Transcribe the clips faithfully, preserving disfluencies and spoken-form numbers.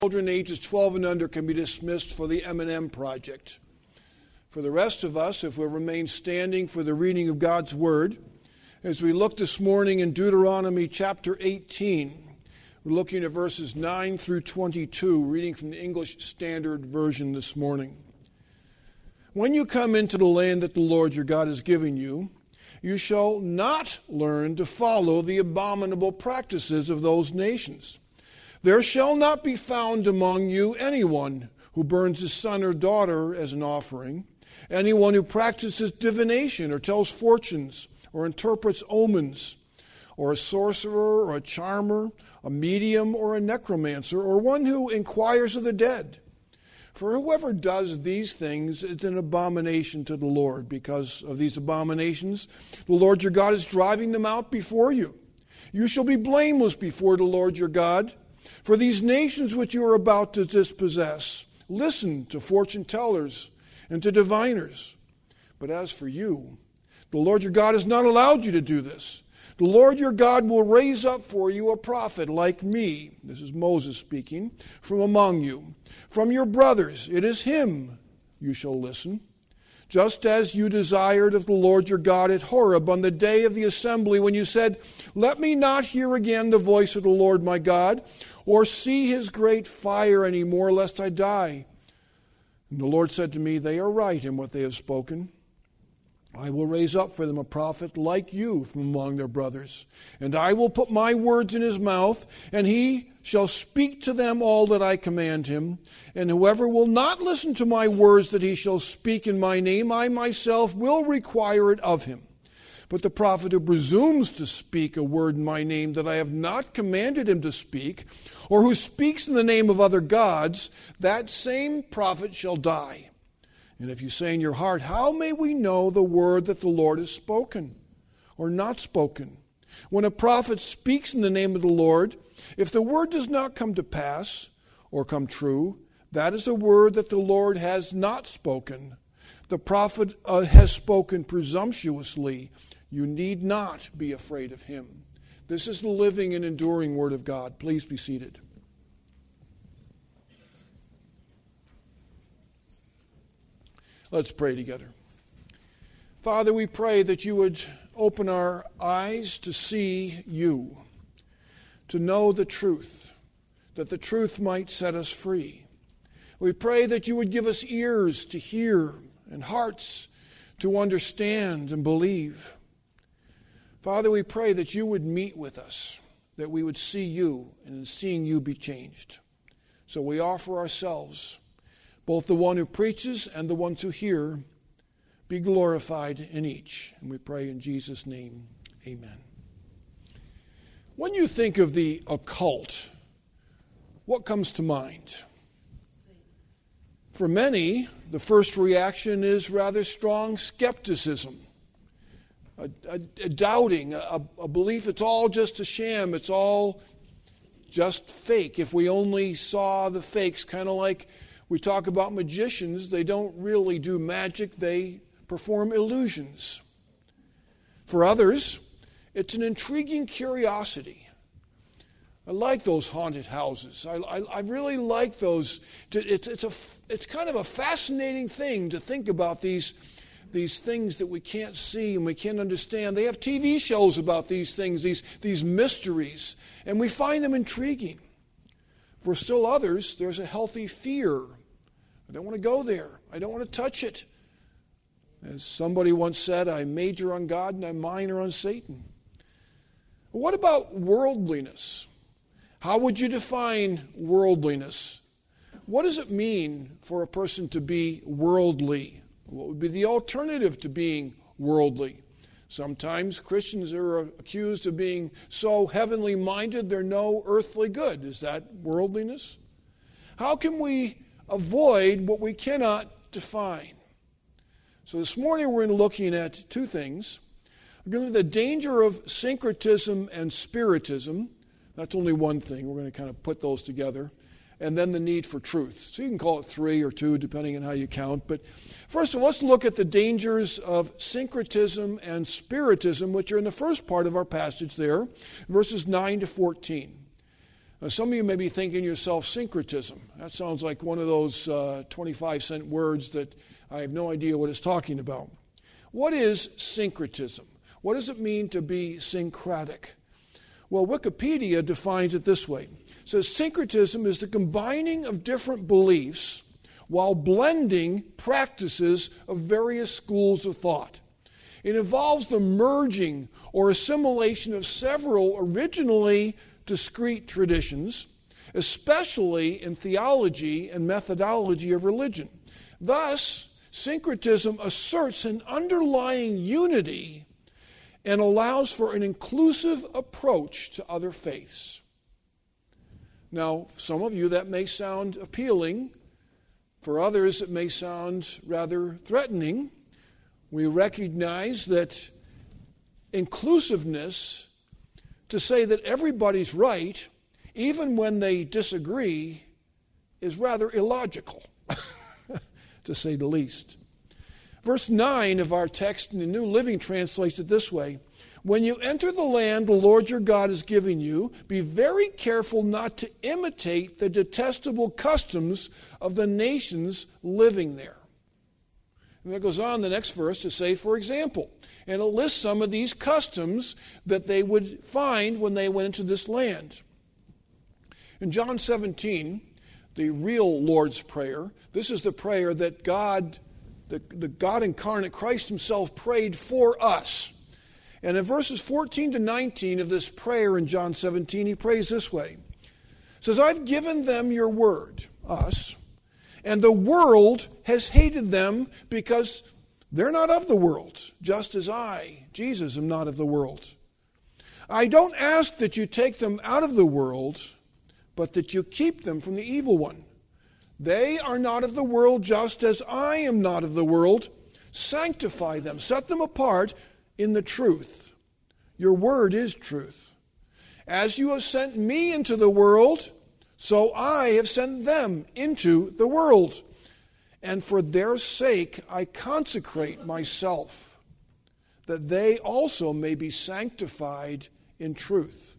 Children ages twelve and under can be dismissed for the M and M project. For the rest of us, if we'll remain standing for the reading of God's Word, as we look this morning in Deuteronomy chapter eighteen, we're looking at verses nine through twenty-two, reading from the English Standard Version this morning. When you come into the land that the Lord your God is giving you, you shall not learn to follow the abominable practices of those nations. There shall not be found among you anyone who burns his son or daughter as an offering, anyone who practices divination or tells fortunes or interprets omens, or a sorcerer or a charmer, a medium or a necromancer, or one who inquires of the dead. For whoever does these things is an abomination to the Lord. Because of these abominations, the Lord your God is driving them out before you. You shall be blameless before the Lord your God. For these nations which you are about to dispossess, listen to fortune tellers and to diviners. But as for you, the Lord your God has not allowed you to do this. The Lord your God will raise up for you a prophet like me, this is Moses speaking, from among you. From your brothers, it is him you shall listen. Just as you desired of the Lord your God at Horeb on the day of the assembly, when you said, let me not hear again the voice of the Lord my God, or see his great fire any more, lest I die. And the Lord said to me, they are right in what they have spoken. I will raise up for them a prophet like you from among their brothers, and I will put my words in his mouth, and he shall speak to them all that I command him. And whoever will not listen to my words that he shall speak in my name, I myself will require it of him. But the prophet who presumes to speak a word in my name that I have not commanded him to speak, or who speaks in the name of other gods, that same prophet shall die. And if you say in your heart, how may we know the word that the Lord has spoken or not spoken? When a prophet speaks in the name of the Lord, if the word does not come to pass or come true, that is a word that the Lord has not spoken. The prophet uh, has spoken presumptuously. You need not be afraid of him. This is the living and enduring word of God. Please be seated. Let's pray together. Father, we pray that you would open our eyes to see you, to know the truth, that the truth might set us free. We pray that you would give us ears to hear and hearts to understand and believe. Father, we pray that you would meet with us, that we would see you, and in seeing you be changed. So we offer ourselves, both the one who preaches and the ones who hear, be glorified in each. And we pray in Jesus' name, amen. When you think of the occult, what comes to mind? For many, the first reaction is rather strong skepticism, a, a, a doubting, a, a belief it's all just a sham, it's all just fake. If we only saw the fakes, kind of like we talk about magicians, they don't really do magic, they perform illusions. For others, it's an intriguing curiosity. I like those haunted houses. I, I, I really like those. It's, it's, a, it's kind of a fascinating thing to think about these, these things that we can't see and we can't understand. They have T V shows about these things, these, these mysteries, and we find them intriguing. For still others, there's a healthy fear. I don't want to go there. I don't want to touch it. As somebody once said, I major on God and I minor on Satan. What about worldliness? How would you define worldliness? What does it mean for a person to be worldly? What would be the alternative to being worldly? Sometimes Christians are accused of being so heavenly minded they're no earthly good. Is that worldliness? How can we avoid what we cannot define? So this morning we're looking at two things. We're going to look at the danger of syncretism and spiritism. That's only one thing. We're going to kind of put those together. And then the need for truth. So you can call it three or two, depending on how you count. But first of all, let's look at the dangers of syncretism and spiritism, which are in the first part of our passage there, verses nine to fourteen. Now, some of you may be thinking to yourself, syncretism. That sounds like one of those uh, twenty-five cent words that I have no idea what it's talking about. What is syncretism? What does it mean to be syncretic? Well, Wikipedia defines it this way. It says syncretism is the combining of different beliefs while blending practices of various schools of thought. It involves the merging or assimilation of several originally discrete traditions, especially in theology and methodology of religion. Thus, syncretism asserts an underlying unity and allows for an inclusive approach to other faiths. Now, some of you that may sound appealing. For others, it may sound rather threatening. We recognize that inclusiveness, to say that everybody's right, even when they disagree, is rather illogical, to say the least. Verse nine of our text in the New Living translates it this way. When you enter the land the Lord your God is giving you, be very careful not to imitate the detestable customs of the nations living there. And it goes on the next verse to say, for example, and it lists some of these customs that they would find when they went into this land. In John seventeen, the real Lord's Prayer, this is the prayer that God, the, the God incarnate Christ himself prayed for us. And in verses fourteen to nineteen of this prayer in John seventeen, he prays this way. He says, I've given them your word, us, and the world has hated them because they're not of the world, just as I, Jesus, am not of the world. I don't ask that you take them out of the world, but that you keep them from the evil one. They are not of the world, just as I am not of the world. Sanctify them, set them apart in the truth. Your word is truth. As you have sent me into the world, so I have sent them into the world. And for their sake I consecrate myself, that they also may be sanctified in truth.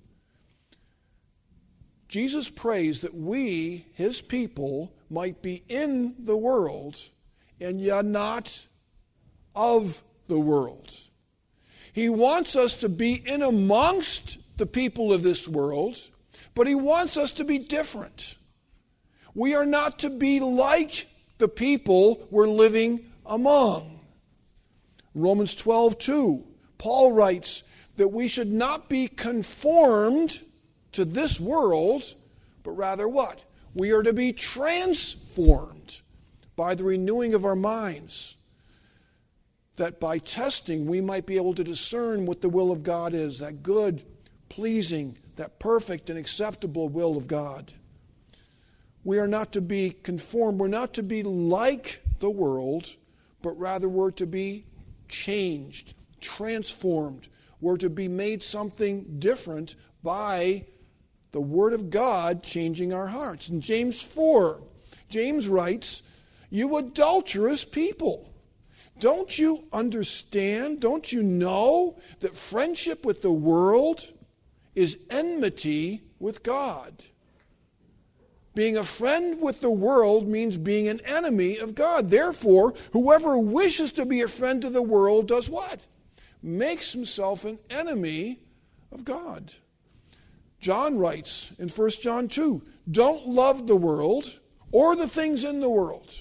Jesus prays that we, his people, might be in the world, and yet not of the world. He wants us to be in amongst the people of this world, but he wants us to be different. We are not to be like the people we're living among. Romans twelve two, Paul writes that we should not be conformed to this world, but rather what? We are to be transformed by the renewing of our minds, that by testing we might be able to discern what the will of God is, that good, pleasing, that perfect and acceptable will of God. We are not to be conformed. We're not to be like the world, but rather we're to be changed, transformed. We're to be made something different by the Word of God changing our hearts. In James four, James writes, you adulterous people, don't you understand, don't you know that friendship with the world is enmity with God? Being a friend with the world means being an enemy of God. Therefore, whoever wishes to be a friend to the world does what? Makes himself an enemy of God. John writes in First John two, don't love the world or the things in the world.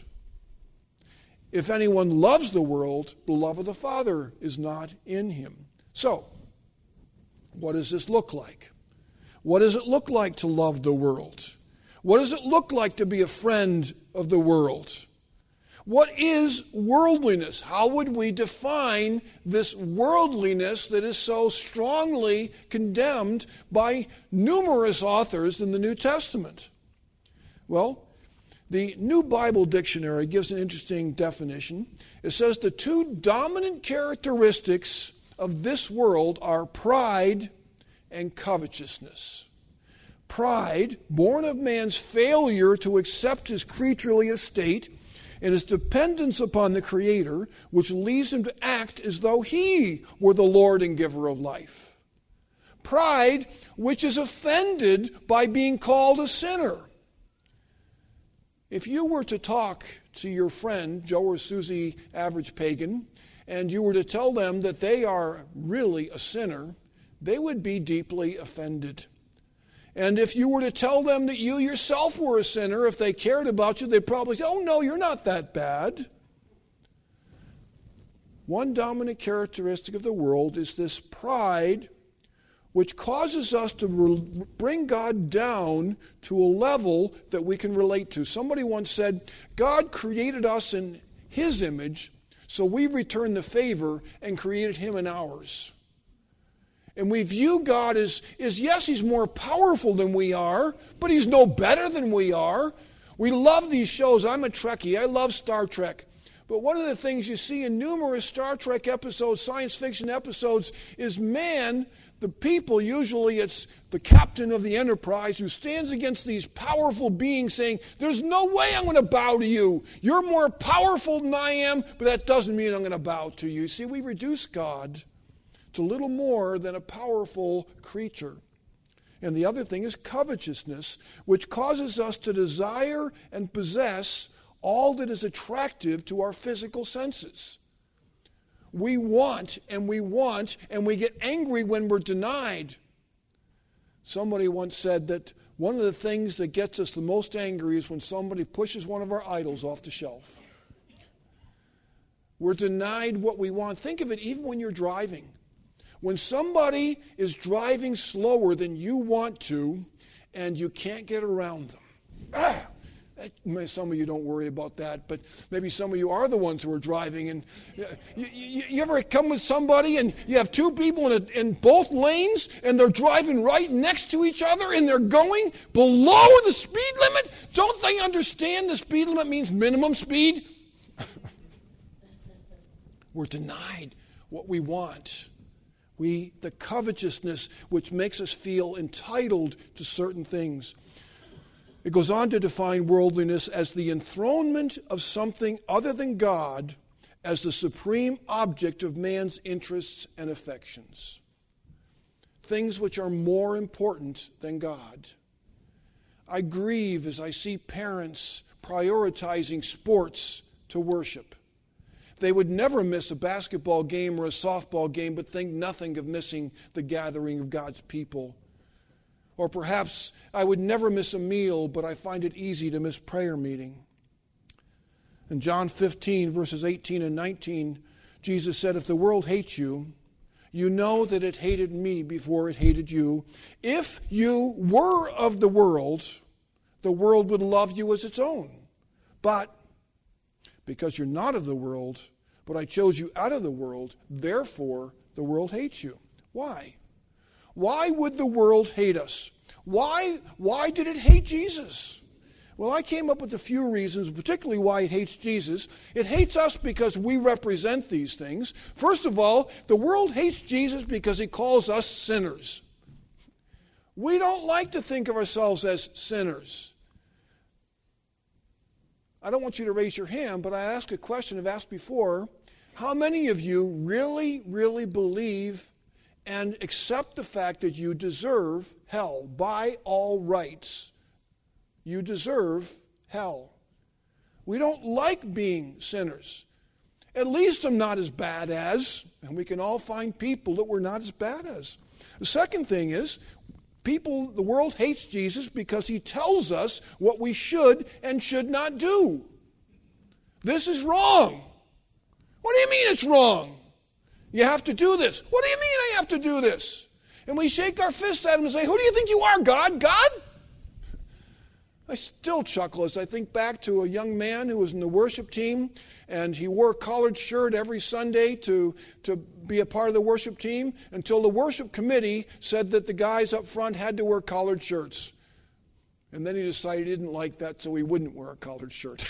If anyone loves the world, the love of the Father is not in him. So, what does this look like? What does it look like to love the world? What does it look like to be a friend of the world? What is worldliness? How would we define this worldliness that is so strongly condemned by numerous authors in the New Testament? Well, the New Bible Dictionary gives an interesting definition. It says the two dominant characteristics of this world are pride and covetousness. Pride, born of man's failure to accept his creaturely estate and his dependence upon the Creator, which leads him to act as though he were the Lord and giver of life. Pride which is offended by being called a sinner. If you were to talk to your friend, Joe or Susie, average pagan, and you were to tell them that they are really a sinner, they would be deeply offended. And if you were to tell them that you yourself were a sinner, if they cared about you, they'd probably say, oh no, you're not that bad. One dominant characteristic of the world is this pride which causes us to re- bring God down to a level that we can relate to. Somebody once said, God created us in His image, so we returned the favor and created Him in ours. And we view God as, as, yes, He's more powerful than we are, but He's no better than we are. We love these shows. I'm a Trekkie. I love Star Trek. But one of the things you see in numerous Star Trek episodes, science fiction episodes, is man, the people, usually it's the captain of the Enterprise, who stands against these powerful beings saying, there's no way I'm going to bow to you. You're more powerful than I am, but that doesn't mean I'm going to bow to you. See, we reduce God to little more than a powerful creature. And the other thing is covetousness, which causes us to desire and possess all that is attractive to our physical senses. We want and we want and we get angry when we're denied. Somebody once said that one of the things that gets us the most angry is when somebody pushes one of our idols off the shelf. We're denied what we want. Think of it even when you're driving. When somebody is driving slower than you want to and you can't get around them. Ah! Some of you don't worry about that, but maybe some of you are the ones who are driving. And you, you, you ever come with somebody and you have two people in, a, in both lanes and they're driving right next to each other and they're going below the speed limit? Don't they understand the speed limit means minimum speed? We're denied what we want. We, the covetousness which makes us feel entitled to certain things. It goes on to define worldliness as the enthronement of something other than God as the supreme object of man's interests and affections. Things which are more important than God. I grieve as I see parents prioritizing sports to worship. They would never miss a basketball game or a softball game, but think nothing of missing the gathering of God's people. Or perhaps I would never miss a meal, but I find it easy to miss prayer meeting. In John fifteen, verses eighteen and nineteen, Jesus said, if the world hates you, you know that it hated me before it hated you. If you were of the world, the world would love you as its own. But because you're not of the world, but I chose you out of the world, therefore the world hates you. Why? Why would the world hate us? Why, why did it hate Jesus? Well, I came up with a few reasons, particularly why it hates Jesus. It hates us because we represent these things. First of all, the world hates Jesus because he calls us sinners. We don't like to think of ourselves as sinners. I don't want you to raise your hand, but I ask a question I've asked before. How many of you really, really believe and accept the fact that you deserve hell? By all rights, you deserve hell. We don't like being sinners. At least I'm not as bad as, and we can all find people that we're not as bad as. The second thing is, people, the world hates Jesus because he tells us what we should and should not do. This is wrong. What do you mean it's wrong? You have to do this. What do you mean I have to do this? And we shake our fists at him and say, who do you think you are, God? God? I still chuckle as I think back to a young man who was in the worship team, and he wore a collared shirt every Sunday to, to be a part of the worship team until the worship committee said that the guys up front had to wear collared shirts. And then he decided he didn't like that, so he wouldn't wear a collared shirt.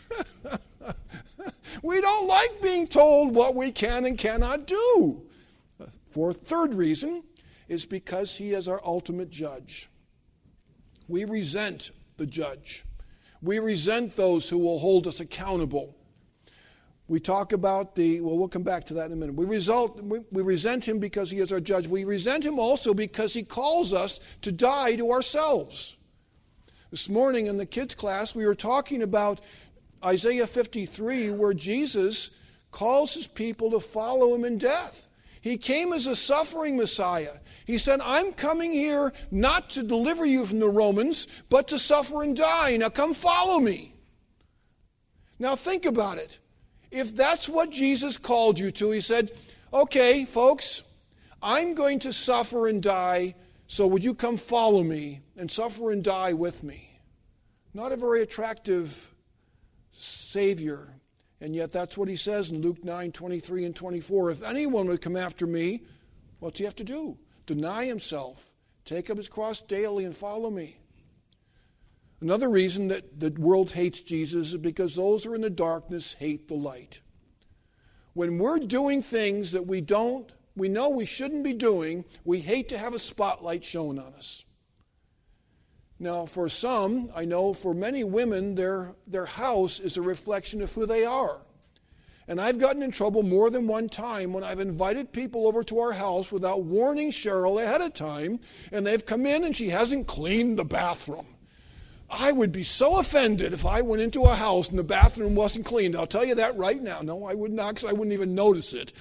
We don't like being told what we can and cannot do. For third reason is because he is our ultimate judge. We resent the judge. We resent those who will hold us accountable. We talk about the, well, we'll come back to that in a minute. We, result, we, we resent him because he is our judge. We resent him also because he calls us to die to ourselves. This morning in the kids' class, we were talking about Isaiah fifty-three, where Jesus calls his people to follow him in death. He came as a suffering Messiah. He said, I'm coming here not to deliver you from the Romans, but to suffer and die. Now come follow me. Now think about it. If that's what Jesus called you to, he said, okay, folks, I'm going to suffer and die, so would you come follow me and suffer and die with me? Not a very attractive Savior. And yet that's what he says in Luke nine, twenty-three and twenty-four. If anyone would come after me, what's he have to do? Deny himself, take up his cross daily and follow me. Another reason that the world hates Jesus is because those who are in the darkness hate the light. When we're doing things that we don't, we know we shouldn't be doing, we hate to have a spotlight shown on us. Now, for some, I know for many women, their, their house is a reflection of who they are. And I've gotten in trouble more than one time when I've invited people over to our house without warning Cheryl ahead of time, and they've come in and she hasn't cleaned the bathroom. I would be so offended if I went into a house and the bathroom wasn't cleaned. I'll tell you that right now. No, I would not, because I wouldn't even notice it.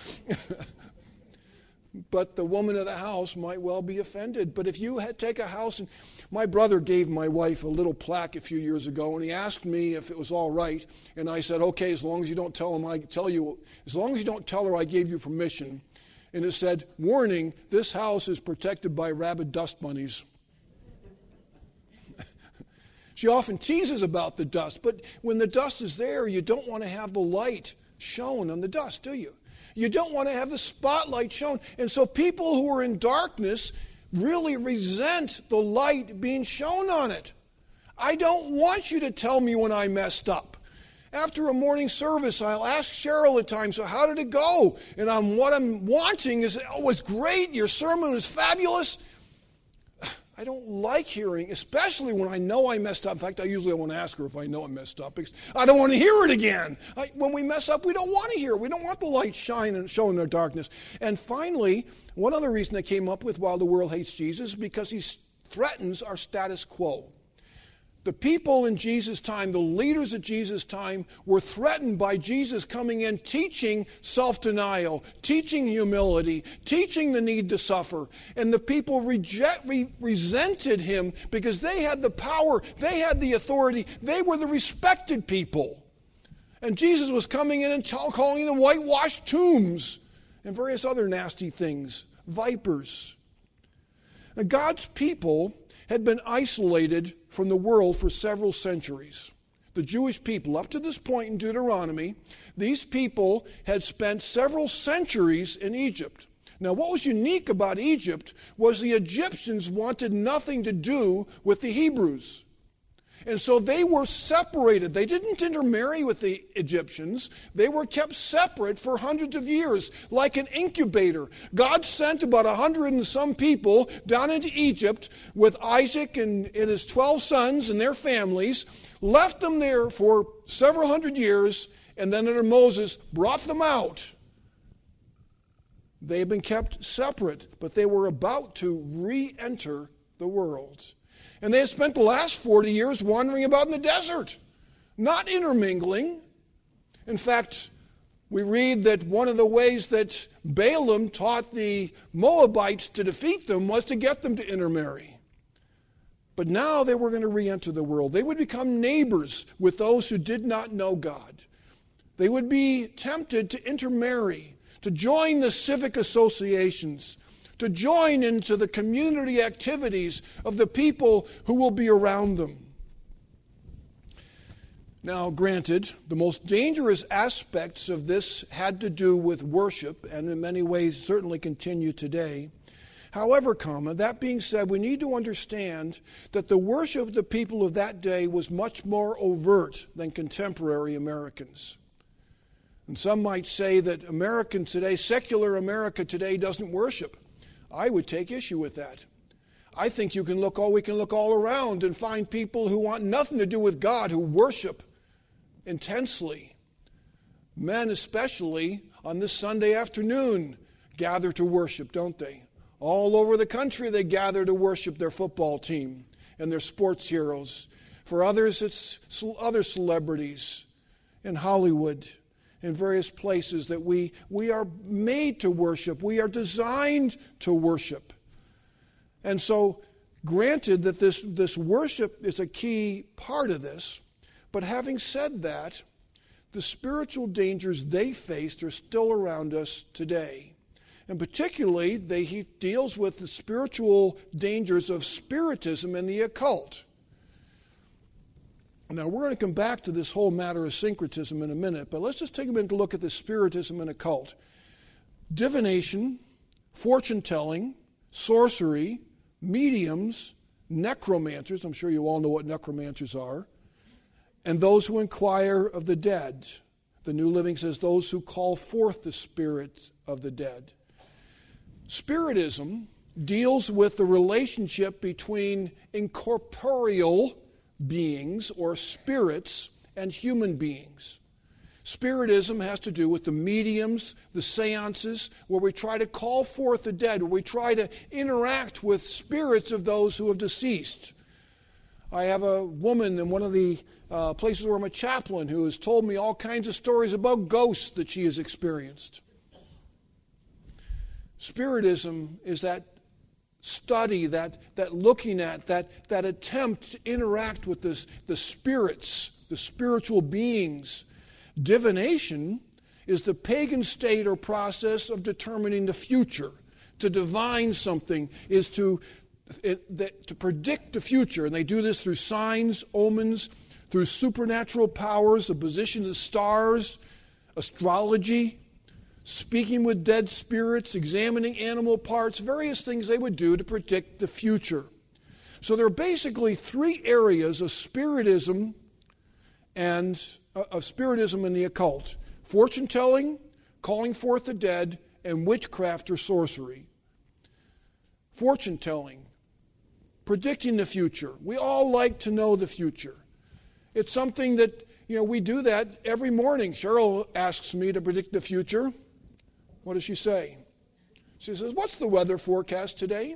But the woman of the house might well be offended. But if you had take a house, and my brother gave my wife a little plaque a few years ago, and he asked me if it was all right, and I said, okay, as long as you don't tell him, I tell you, as long as you don't tell her I gave you permission. And it said, warning, this house is protected by rabid dust bunnies. She often teases about the dust, but when the dust is there, you don't want to have the light shown on the dust, do you? You don't want to have the spotlight shown. And so people who are in darkness really resent the light being shown on it. I don't want you to tell me when I messed up. After a morning service, I'll ask Cheryl at times, so how did it go? And I'm, what I'm wanting is, oh, it was great, your sermon was fabulous. I don't like hearing, especially when I know I messed up. In fact, I usually won't ask her if I know I messed up, because I don't want to hear it again. I, when we mess up, we don't want to hear it. We don't want the light shine and show in their darkness. And finally, one other reason I came up with while the world hates Jesus is because he threatens our status quo. The people in Jesus' time, the leaders at Jesus' time, were threatened by Jesus coming in teaching self-denial, teaching humility, teaching the need to suffer. And the people reject, re- resented him because they had the power, they had the authority, they were the respected people. And Jesus was coming in and t- calling them whitewashed tombs and various other nasty things, vipers. Now, God's people had been isolated from the world for several centuries. The Jewish people, up to this point in Deuteronomy, these people had spent several centuries in Egypt. Now, what was unique about Egypt was the Egyptians wanted nothing to do with the Hebrews. And so they were separated. They didn't intermarry with the Egyptians. They were kept separate for hundreds of years, like an incubator. God sent about a hundred and some people down into Egypt with Isaac and, and his twelve sons and their families, left them there for several hundred years, and then under Moses brought them out. They had been kept separate, but they were about to re-enter the world. And they had spent the last forty years wandering about in the desert, not intermingling. In fact, we read that one of the ways that Balaam taught the Moabites to defeat them was to get them to intermarry. But now they were going to re-enter the world. They would become neighbors with those who did not know God. They would be tempted to intermarry, to join the civic associations, to join into the community activities of the people who will be around them. Now, granted, the most dangerous aspects of this had to do with worship, and in many ways certainly continue today. However, comma, that being said, we need to understand that the worship of the people of that day was much more overt than contemporary Americans. And some might say that American today, secular America today, doesn't worship. I would take issue with that. I think you can look all we can look all around and find people who want nothing to do with God, who worship intensely. Men especially on this Sunday afternoon gather to worship, don't they? All over the country they gather to worship their football team and their sports heroes. For others, it's other celebrities in Hollywood, in various places that we, we are made to worship. We are designed to worship. And so, granted that this, this worship is a key part of this, but having said that, the spiritual dangers they faced are still around us today. And particularly, they, he deals with the spiritual dangers of spiritism and the occult. Now, we're going to come back to this whole matter of syncretism in a minute, but let's just take a minute to look at the spiritism and occult. Divination, fortune-telling, sorcery, mediums, necromancers, I'm sure you all know what necromancers are, and those who inquire of the dead. The New Living says those who call forth the spirit of the dead. Spiritism deals with the relationship between incorporeal beings or spirits and human beings. Spiritism has to do with the mediums, the seances, where we try to call forth the dead, where we try to interact with spirits of those who have deceased. I have a woman in one of the uh, places where I'm a chaplain who has told me all kinds of stories about ghosts that she has experienced. Spiritism is that study, that, that looking at, that, that attempt to interact with this, the spirits, the spiritual beings. Divination is the pagan state or process of determining the future. To divine something is to, it, that, to predict the future. And they do this through signs, omens, through supernatural powers, the position of the stars, astrology, speaking with dead spirits, examining animal parts, various things they would do to predict the future. So there are basically three areas of spiritism and uh, of spiritism and the occult: fortune-telling, calling forth the dead, and witchcraft or sorcery. Fortune-telling, predicting the future. We all like to know the future. It's something that, you know, we do that every morning. Cheryl asks me to predict the future. What does she say? She says, "What's the weather forecast today?"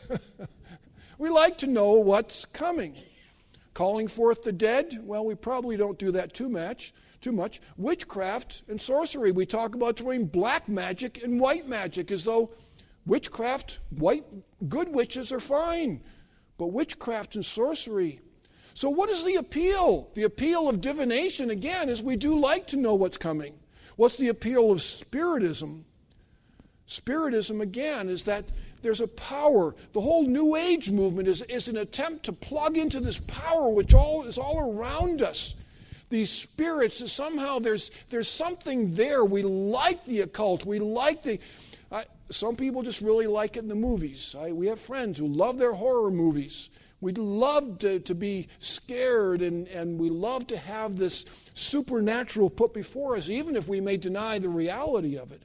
We like to know what's coming. Calling forth the dead? Well, we probably don't do that too much. Too much. Witchcraft and sorcery. We talk about doing black magic and white magic as though witchcraft, white, good witches are fine. But witchcraft and sorcery. So what is the appeal? The appeal of divination, again, is we do like to know what's coming. What's the appeal of spiritism? Spiritism, again, is that there's a power. The whole New Age movement is, is an attempt to plug into this power which all is all around us. These spirits, somehow there's there's something there. We like the occult. We like the... Uh, some people just really like it in the movies. I, we have friends who love their horror movies. We love to, to be scared, and, and we love to have this supernatural put before us, even if we may deny the reality of it.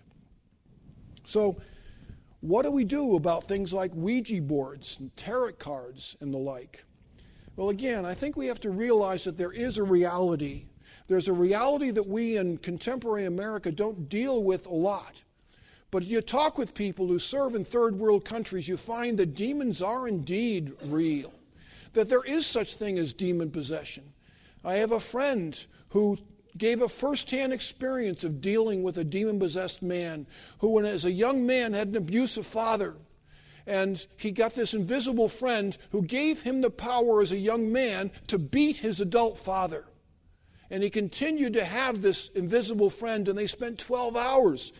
So, what do we do about things like Ouija boards and tarot cards and the like? Well, again, I think we have to realize that there is a reality. There's a reality that we in contemporary America don't deal with a lot. But you talk with people who serve in third world countries, you find that demons are indeed real. That there is such thing as demon possession. I have a friend who gave a first-hand experience of dealing with a demon-possessed man who, when as a young man, had an abusive father. And he got this invisible friend who gave him the power as a young man to beat his adult father. And he continued to have this invisible friend, and they spent twelve hours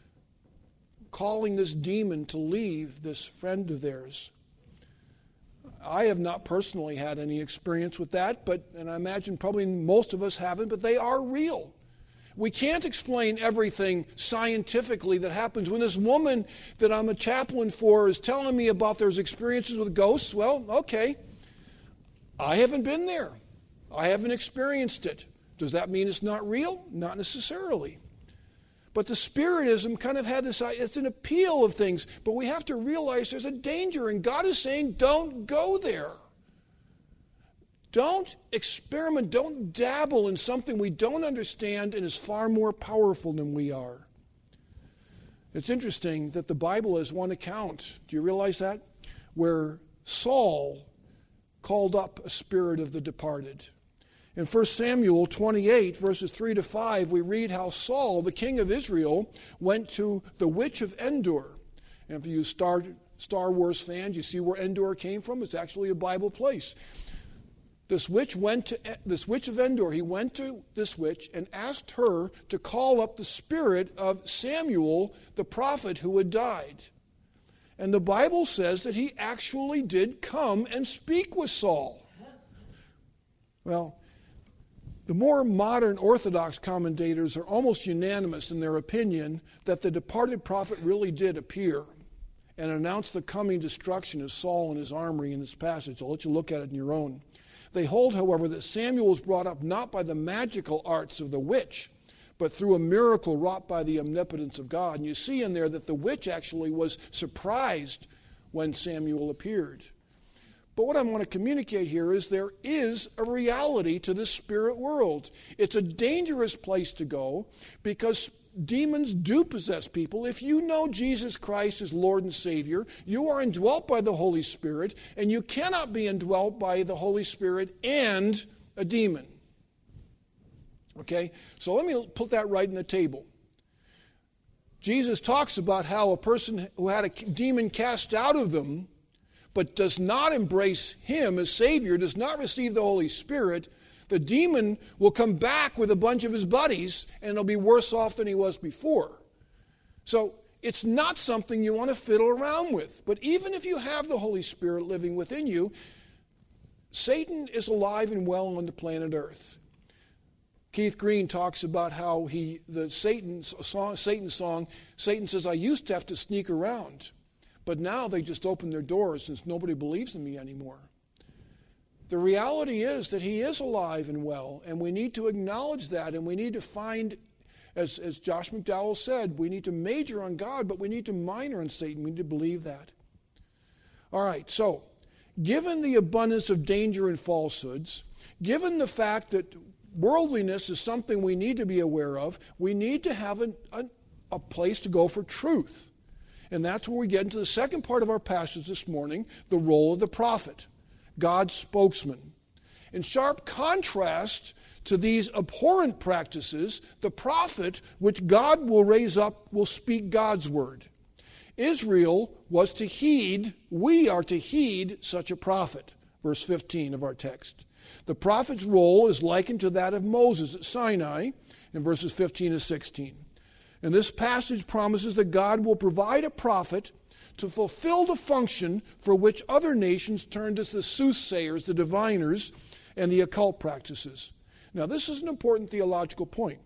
calling this demon to leave this friend of theirs. I have not personally had any experience with that, but and I imagine probably most of us haven't, but they are real. We can't explain everything scientifically that happens. When this woman that I'm a chaplain for is telling me about their experiences with ghosts, well, okay, I haven't been there. I haven't experienced it. Does that mean it's not real? Not necessarily. But the Spiritism kind of had this, it's an appeal of things, but we have to realize there's a danger, and God is saying, don't go there. Don't experiment, don't dabble in something we don't understand and is far more powerful than we are. It's interesting that the Bible has one account, do you realize that? Where Saul called up a spirit of the departed. In First Samuel twenty-eight, verses three to five, we read how Saul, the king of Israel, went to the witch of Endor. And if you Star, Star Wars fans, you see where Endor came from? It's actually a Bible place. This witch went to this witch of Endor. He went to this witch and asked her to call up the spirit of Samuel, the prophet who had died. And the Bible says that he actually did come and speak with Saul. Well, the more modern Orthodox commentators are almost unanimous in their opinion that the departed prophet really did appear and announce the coming destruction of Saul and his army in this passage. I'll let you look at it on your own. They hold, however, that Samuel was brought up not by the magical arts of the witch, but through a miracle wrought by the omnipotence of God. And you see in there that the witch actually was surprised when Samuel appeared. But what I want to communicate here is there is a reality to the spirit world. It's a dangerous place to go because demons do possess people. If you know Jesus Christ as Lord and Savior, you are indwelt by the Holy Spirit, and you cannot be indwelt by the Holy Spirit and a demon. Okay? So let me put that right on the table. Jesus talks about how a person who had a demon cast out of them but does not embrace him as Savior, does not receive the Holy Spirit, the demon will come back with a bunch of his buddies and he'll be worse off than he was before. So it's not something you want to fiddle around with. But even if you have the Holy Spirit living within you, Satan is alive and well on the planet Earth. Keith Green talks about how he, the Satan song, Satan song, Satan says, I used to have to sneak around, but now they just open their doors since nobody believes in me anymore. The reality is that he is alive and well, and we need to acknowledge that, and we need to find, as, as Josh McDowell said, we need to major on God, but we need to minor on Satan. We need to believe that. All right, so, given the abundance of danger and falsehoods, given the fact that worldliness is something we need to be aware of, we need to have a, a, a place to go for truth. And that's where we get into the second part of our passage this morning, the role of the prophet, God's spokesman. In sharp contrast to these abhorrent practices, the prophet, which God will raise up, will speak God's word. Israel was to heed, we are to heed such a prophet. Verse fifteen of our text. The prophet's role is likened to that of Moses at Sinai in verses fifteen to sixteen. And this passage promises that God will provide a prophet to fulfill the function for which other nations turn to the soothsayers, the diviners, and the occult practices. Now, this is an important theological point.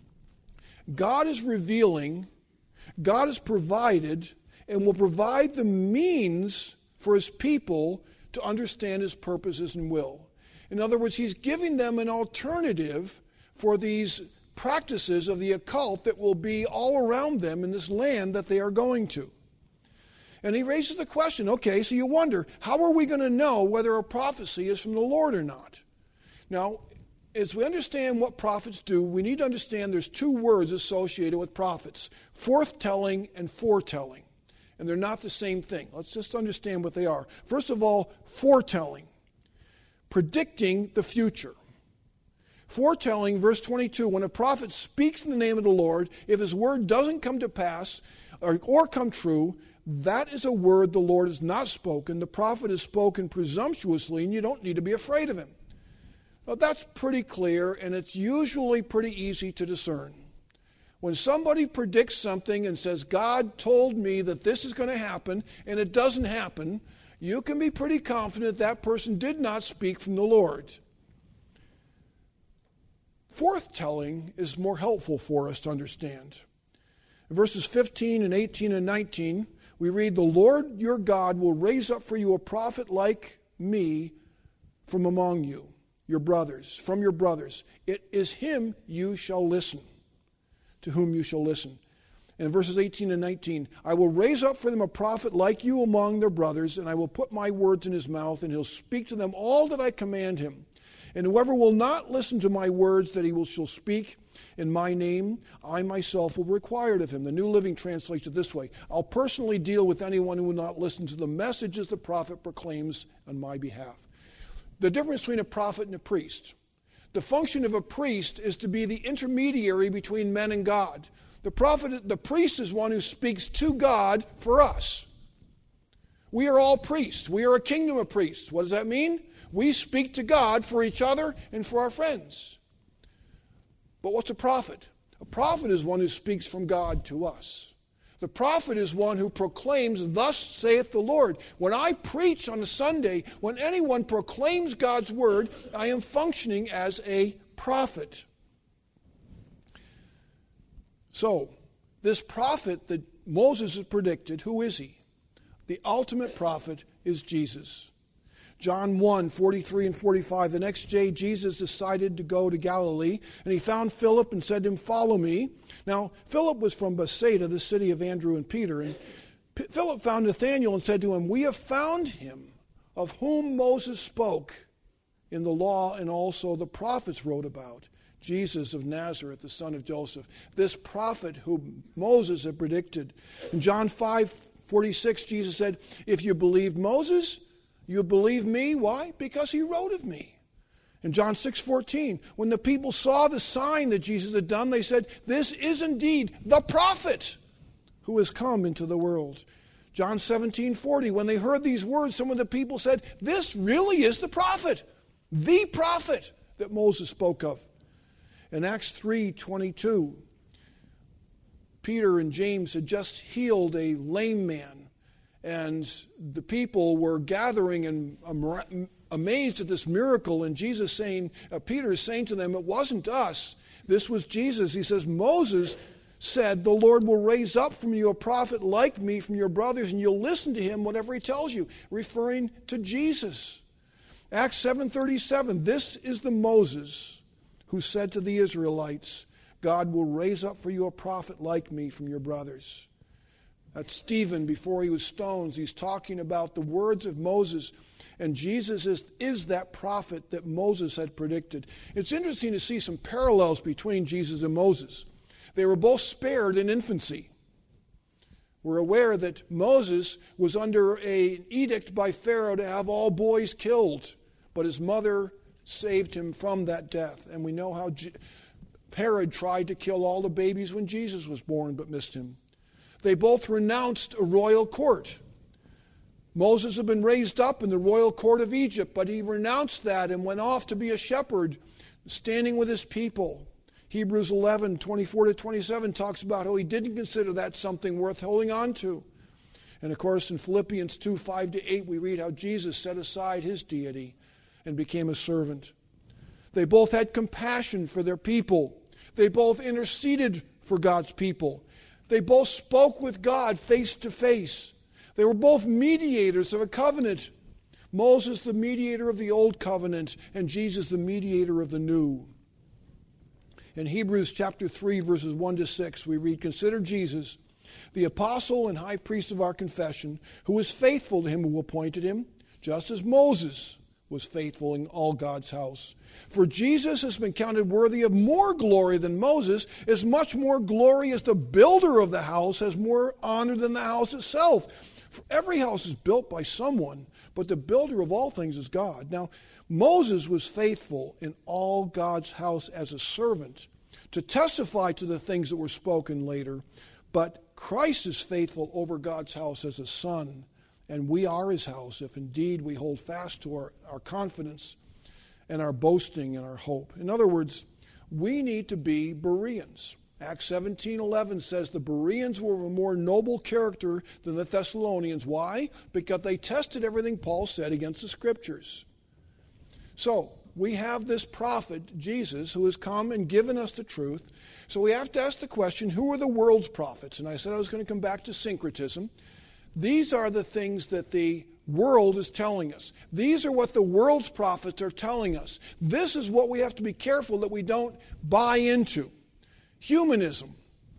God is revealing, God has provided, and will provide the means for his people to understand his purposes and will. In other words, he's giving them an alternative for these practices of the occult that will be all around them in this land that they are going to. And he raises the question, okay, so you wonder, how are we going to know whether a prophecy is from the Lord or not? Now, as we understand what prophets do, we need to understand there's two words associated with prophets, forthtelling and foretelling. And they're not the same thing. Let's just understand what they are. First of all, foretelling, predicting the future. Foretelling, verse twenty-two, when a prophet speaks in the name of the Lord, if his word doesn't come to pass or, or come true, that is a word the Lord has not spoken. The prophet has spoken presumptuously, and you don't need to be afraid of him. Well, that's pretty clear, and it's usually pretty easy to discern. When somebody predicts something and says, God told me that this is going to happen, and it doesn't happen, you can be pretty confident that person did not speak from the Lord. Forthtelling is more helpful for us to understand. In verses fifteen and eighteen and nineteen, we read, the Lord your God will raise up for you a prophet like me from among you, your brothers, from your brothers. It is him you shall listen, to whom you shall listen. And in verses eighteen and nineteen, I will raise up for them a prophet like you among their brothers, and I will put my words in his mouth, and he'll speak to them all that I command him. And whoever will not listen to my words that he will shall speak in my name, I myself will require it of him. The New Living translates it this way: I'll personally deal with anyone who will not listen to the messages the prophet proclaims on my behalf. The difference between a prophet and a priest. The function of a priest is to be the intermediary between men and God. The prophet, the priest is one who speaks to God for us. We are all priests. We are a kingdom of priests. What does that mean? We speak to God for each other and for our friends. But what's a prophet? A prophet is one who speaks from God to us. The prophet is one who proclaims, thus saith the Lord. When I preach on a Sunday, when anyone proclaims God's word, I am functioning as a prophet. So, this prophet that Moses has predicted, who is he? The ultimate prophet is Jesus. John one, forty-three and forty-five, the next day Jesus decided to go to Galilee, and he found Philip and said to him, follow me. Now, Philip was from Bethsaida, the city of Andrew and Peter, and P- Philip found Nathanael and said to him, we have found him of whom Moses spoke in the law and also the prophets wrote about, Jesus of Nazareth, the son of Joseph, this prophet whom Moses had predicted. In John five, forty-six, Jesus said, if you believed Moses, you believe me. Why? Because he wrote of me. In John six, fourteen, when the people saw the sign that Jesus had done, they said, this is indeed the prophet who has come into the world. John seventeen, forty, when they heard these words, some of the people said, this really is the prophet, the prophet that Moses spoke of. In Acts three, twenty-two, Peter and James had just healed a lame man. And the people were gathering and amazed at this miracle. And Jesus saying, uh, Peter is saying to them, it wasn't us. This was Jesus. He says, Moses said, the Lord will raise up from you a prophet like me from your brothers, and you'll listen to him whatever he tells you, referring to Jesus. Acts seven thirty-seven, this is the Moses who said to the Israelites, God will raise up for you a prophet like me from your brothers. That's Stephen before he was stoned. He's talking about the words of Moses. And Jesus is, is that prophet that Moses had predicted. It's interesting to see some parallels between Jesus and Moses. They were both spared in infancy. We're aware that Moses was under an edict by Pharaoh to have all boys killed. But his mother saved him from that death. And we know how Je- Herod tried to kill all the babies when Jesus was born but missed him. They both renounced a royal court. Moses had been raised up in the royal court of Egypt, but he renounced that and went off to be a shepherd, standing with his people. Hebrews eleven, twenty-four to twenty-seven talks about how he didn't consider that something worth holding on to. And of course in Philippians two, five to eight we read how Jesus set aside his deity and became a servant. They both had compassion for their people. They both interceded for God's people. They both spoke with God face to face. They were both mediators of a covenant. Moses, the mediator of the old covenant, and Jesus, the mediator of the new. In Hebrews chapter three, verses one to six, we read, consider Jesus, the apostle and high priest of our confession, who was faithful to him who appointed him, just as Moses was faithful in all God's house. For Jesus has been counted worthy of more glory than Moses, as much more glory as the builder of the house has more honor than the house itself. For every house is built by someone, but the builder of all things is God. Now, Moses was faithful in all God's house as a servant to testify to the things that were spoken later, but Christ is faithful over God's house as a son, and we are his house if indeed we hold fast to our, our confidence and our boasting and our hope. In other words, we need to be Bereans. Acts seventeen eleven says the Bereans were a more noble character than the Thessalonians. Why? Because they tested everything Paul said against the Scriptures. So, we have this prophet, Jesus, who has come and given us the truth. So we have to ask the question, who are the world's prophets? And I said I was going to come back to syncretism. These are the things that the world is telling us. These are what the world's prophets are telling us. This is what we have to be careful that we don't buy into. Humanism.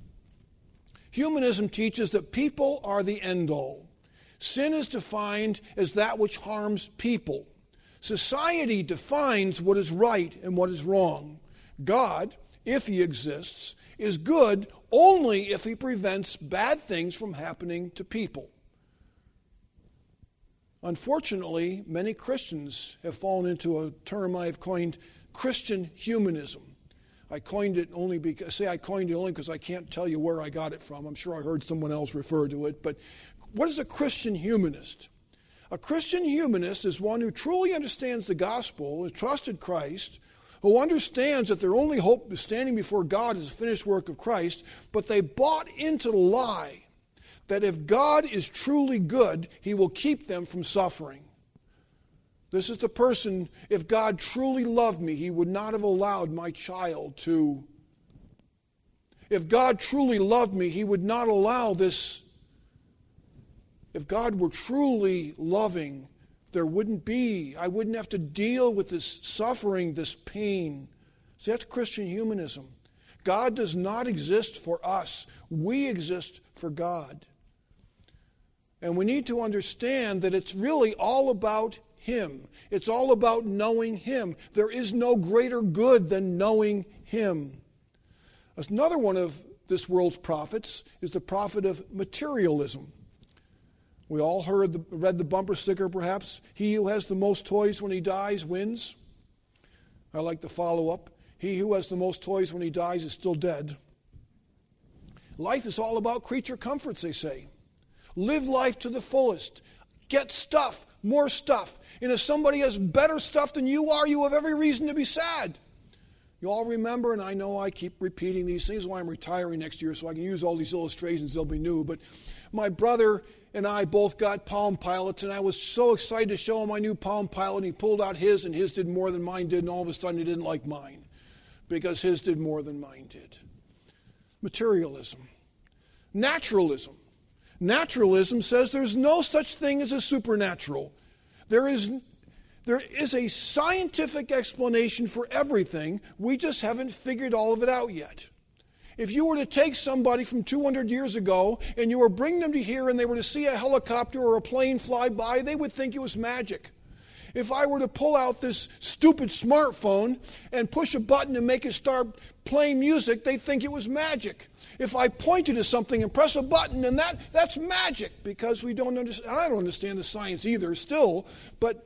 Humanism teaches that people are the end all. Sin is defined as that which harms people. Society defines what is right and what is wrong. God, if he exists, is good only if he prevents bad things from happening to people. Unfortunately, many Christians have fallen into a term I have coined Christian humanism. I coined it only because, say I coined it only because I can't tell you where I got it from. I'm sure I heard someone else refer to it. But what is a Christian humanist? A Christian humanist is one who truly understands the gospel, has trusted Christ, who understands that their only hope is standing before God is the finished work of Christ, but they bought into the lie that if God is truly good, he will keep them from suffering. This is the person, if God truly loved me, he would not have allowed my child to. If God truly loved me, he would not allow this. If God were truly loving, there wouldn't be, I wouldn't have to deal with this suffering, this pain. See, that's Christian humanism. God does not exist for us. We exist for God. And we need to understand that it's really all about him. It's all about knowing him. There is no greater good than knowing him. Another one of this world's prophets is the prophet of materialism. We all heard the, read the bumper sticker, perhaps. He who has the most toys when he dies wins. I like the follow-up. He who has the most toys when he dies is still dead. Life is all about creature comforts, they say. Live life to the fullest. Get stuff, more stuff. And if somebody has better stuff than you are, you have every reason to be sad. You all remember, and I know I keep repeating these things, why I'm retiring next year so I can use all these illustrations, they'll be new. But my brother and I both got Palm Pilots, and I was so excited to show him my new Palm Pilot, and he pulled out his, and his did more than mine did, and all of a sudden he didn't like mine because his did more than mine did. Materialism. Naturalism. Naturalism says there's no such thing as a supernatural. There is, there is a scientific explanation for everything. We just haven't figured all of it out yet. If you were to take somebody from two hundred years ago and you were bringing them to here and they were to see a helicopter or a plane fly by, they would think it was magic. If I were to pull out this stupid smartphone and push a button and make it start playing music, they'd think it was magic. If I pointed to something and press a button, and that that's magic, because we don't understand. I don't understand the science either still, but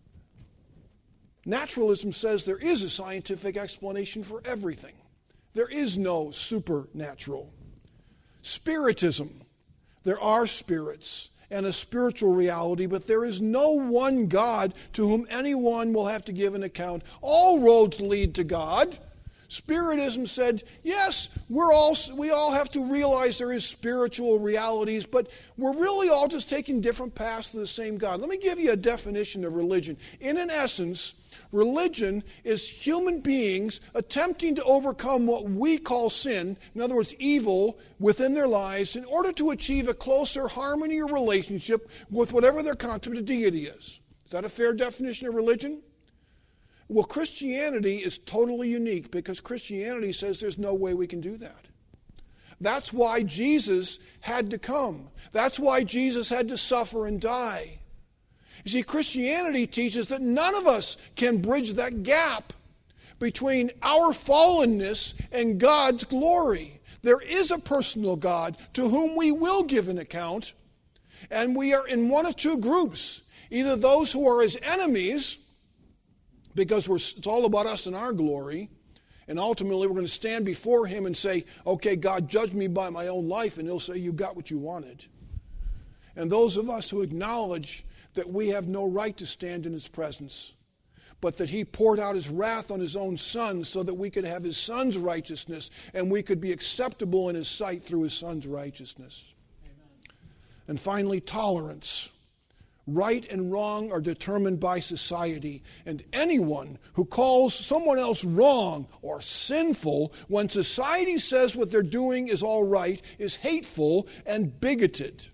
naturalism says there is a scientific explanation for everything. There is no supernatural. Spiritism. There are spirits and a spiritual reality, but there is no one God to whom anyone will have to give an account. All roads lead to God. Spiritism said, yes, we're all, we all have to realize there is spiritual realities, but we're really all just taking different paths to the same God. Let me give you a definition of religion. In an essence, religion is human beings attempting to overcome what we call sin, in other words, evil, within their lives in order to achieve a closer harmony or relationship with whatever their concept of deity is. Is that a fair definition of religion? Well, Christianity is totally unique because Christianity says there's no way we can do that. That's why Jesus had to come. That's why Jesus had to suffer and die. You see, Christianity teaches that none of us can bridge that gap between our fallenness and God's glory. There is a personal God to whom we will give an account, and we are in one of two groups. Either those who are his enemies, because we're, it's all about us and our glory, and ultimately we're going to stand before him and say, okay, God, judge me by my own life, and he'll say, you got what you wanted. And those of us who acknowledge that we have no right to stand in his presence, but that he poured out his wrath on his own son so that we could have his son's righteousness and we could be acceptable in his sight through his son's righteousness. Amen. And finally, tolerance. Right and wrong are determined by society, and anyone who calls someone else wrong or sinful when society says what they're doing is all right is hateful and bigoted.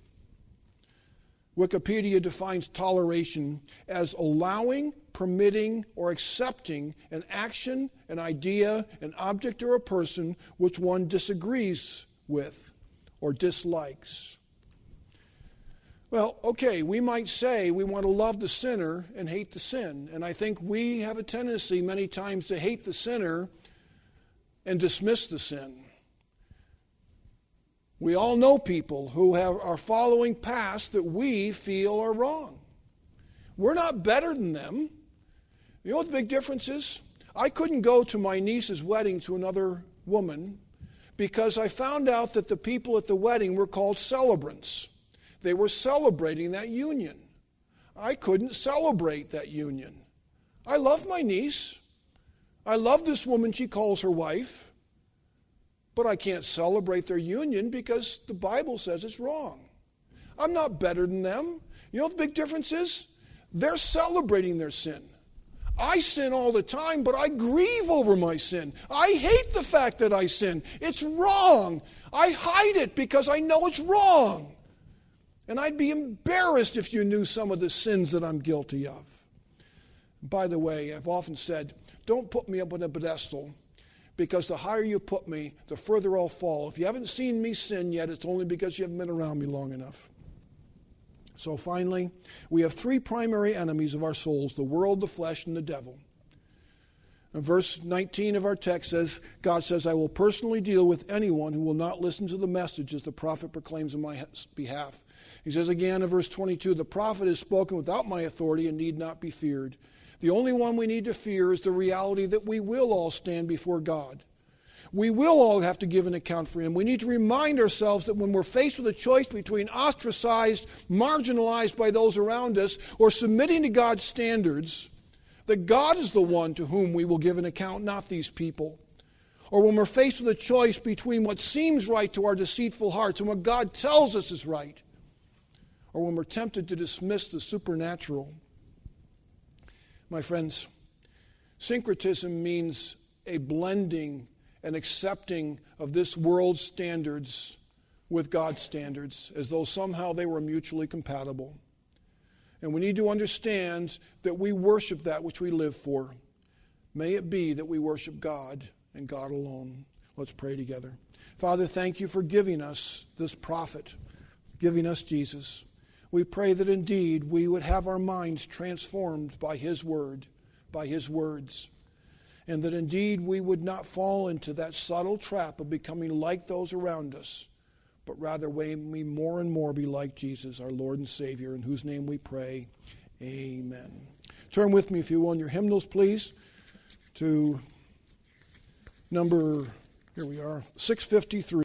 Wikipedia defines toleration as allowing, permitting, or accepting an action, an idea, an object, or a person which one disagrees with or dislikes. Well, okay, we might say we want to love the sinner and hate the sin. And I think we have a tendency many times to hate the sinner and dismiss the sin. We all know people who have, are following paths that we feel are wrong. We're not better than them. You know what the big difference is? I couldn't go to my niece's wedding to another woman because I found out that the people at the wedding were called celebrants. They were celebrating that union. I couldn't celebrate that union. I love my niece. I love this woman she calls her wife. But I can't celebrate their union because the Bible says it's wrong. I'm not better than them. You know what the big difference is? They're celebrating their sin. I sin all the time, but I grieve over my sin. I hate the fact that I sin. It's wrong. I hide it because I know it's wrong. And I'd be embarrassed if you knew some of the sins that I'm guilty of. By the way, I've often said, don't put me up on a pedestal, because the higher you put me, the further I'll fall. If you haven't seen me sin yet, it's only because you haven't been around me long enough. So finally, we have three primary enemies of our souls: the world, the flesh, and the devil. And verse nineteen of our text says, God says, I will personally deal with anyone who will not listen to the messages the prophet proclaims on my behalf. He says again in verse twenty-two, the prophet has spoken without my authority and need not be feared. The only one we need to fear is the reality that we will all stand before God. We will all have to give an account for Him. We need to remind ourselves that when we're faced with a choice between ostracized, marginalized by those around us, or submitting to God's standards, that God is the one to whom we will give an account, not these people. Or when we're faced with a choice between what seems right to our deceitful hearts and what God tells us is right. Or when we're tempted to dismiss the supernatural. My friends, syncretism means a blending and accepting of this world's standards with God's standards, as though somehow they were mutually compatible. And we need to understand that we worship that which we live for. May it be that we worship God and God alone. Let's pray together. Father, thank you for giving us this prophet, giving us Jesus. We pray that indeed we would have our minds transformed by His word, by His words, and that indeed we would not fall into that subtle trap of becoming like those around us, but rather may we more and more be like Jesus, our Lord and Savior, in whose name we pray. Amen. Turn with me, if you will, in your hymnals, please, to number, here we are, six fifty-three.